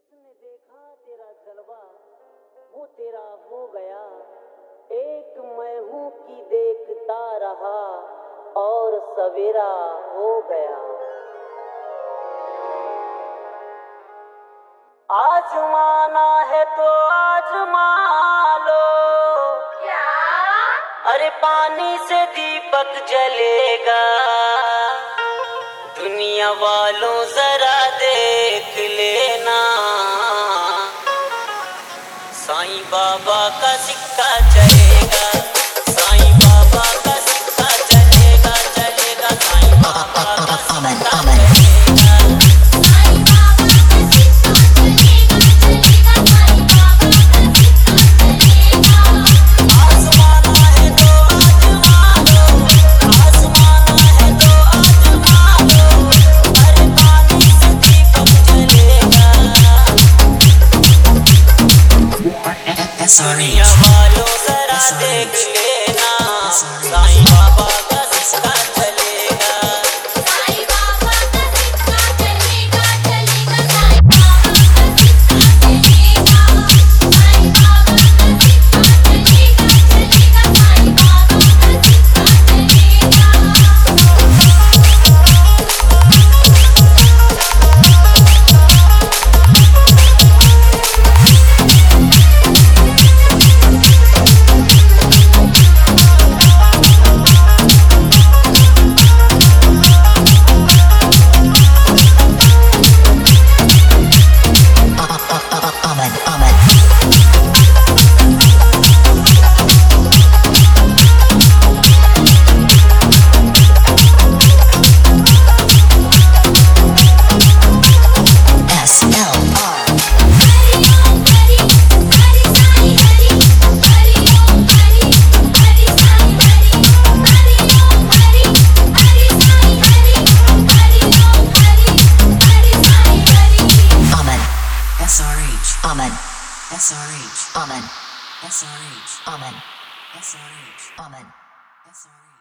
जिसने देखा तेरा जलवा वो तेरा हो गया। एक मैं हूँ कि देखता रहा और सवेरा हो गया। आजमाना है तो आजमा लो। क्या? अरे पानी से दीपक जलेगा। दुनिया वालों जरा देख लेना, साईं बाबा का सिक्का चलेगा। साईं बाबा का सिक्का चलेगा, चलेगा। साईं बाबा का सिक्का चलेगा। दुनिया वालों जरा देख लेना, साईं बाबा का सिक्का चलेगा। साईं बाबा का सिक्का चलेगा, चलेगा। साईं बाबा का सिक्का चलेगा। साईं बाबा का सिक्का चलेगा, चलेगा। साईं बाबा का सिक्का चलेगा। Amen. SRH. Amen. SRH. Amen. SRH. Amen. SRH.